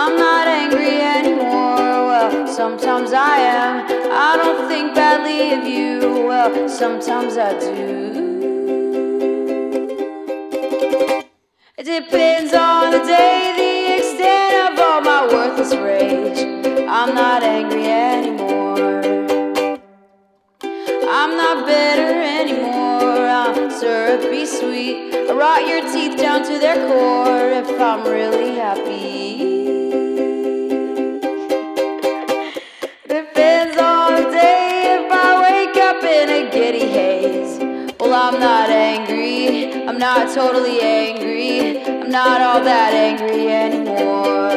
I'm not angry anymore. Well, sometimes I am. I don't think badly of you. Well, sometimes I do. It depends on the day, the extent of all my worthless rage. I'm not angry anymore. I'm not bitter anymore. I'm syrupy sweet. I rot your teeth down to their core if I'm really happy. Depends on the day if I wake up in a giddy haze. Well, I'm not angry. I'm not totally angry. I'm not all that angry anymore.